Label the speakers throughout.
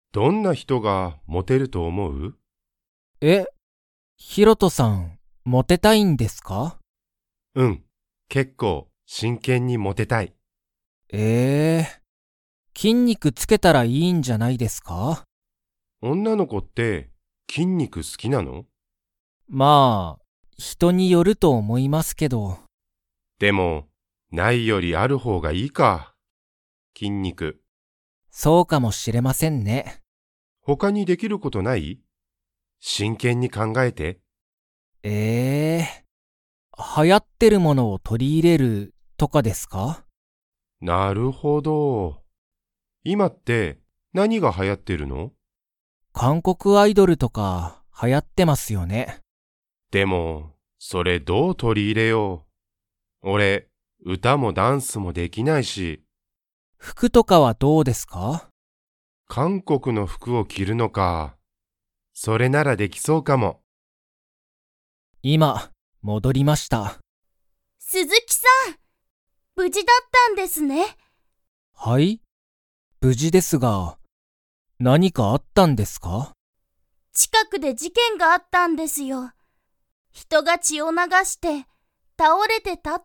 Speaker 1: どんな人がモテると思う？
Speaker 2: ヒロトさん、モテたいんですか？
Speaker 1: うん、結構真剣にモテたい。
Speaker 2: 筋肉つけたらいいんじゃないですか？
Speaker 1: 女の子って筋肉好きなの？
Speaker 2: まあ、人によると思いますけど。
Speaker 1: でも、ないよりある方がいいか。筋肉。
Speaker 2: そうかもしれませんね。
Speaker 1: 他にできることない？真剣に考えて。
Speaker 2: 流行ってるものを取り入れるとかですか？
Speaker 1: なるほど。今って何が流行ってるの？
Speaker 2: 韓国アイドルとか流行ってますよね。
Speaker 1: でも、それどう取り入れよう。俺、歌もダンスもできないし。
Speaker 2: 服とかはどうですか？
Speaker 1: 韓国の服を着るのか。それならできそうかも。
Speaker 2: 今、戻りました。
Speaker 3: 鈴木さん、無事だったんですね。
Speaker 2: はい？無事ですが、何かあったんですか？
Speaker 3: 近くで事件があったんですよ。人が血を流して倒れてたって。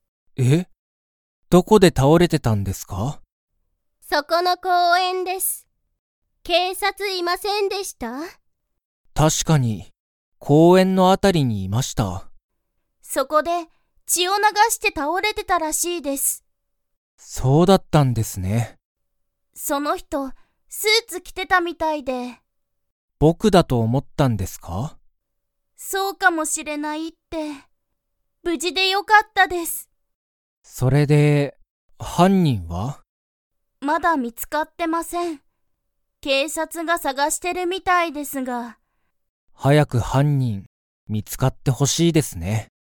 Speaker 2: どこで倒れてたんですか？
Speaker 3: そこの公園です。警察いませんでした？
Speaker 2: 確かに、公園のあたりにいました。
Speaker 3: そこで血を流して倒れてたらしいです。
Speaker 2: そうだったんですね。
Speaker 3: その人、スーツ着てたみたいで。
Speaker 2: 僕だと思ったんですか？
Speaker 3: そうかもしれないって。無事でよかったです。
Speaker 2: それで、犯人は？
Speaker 3: まだ見つかってません。警察が探してるみたいですが。
Speaker 2: 早く犯人、見つかってほしいですね。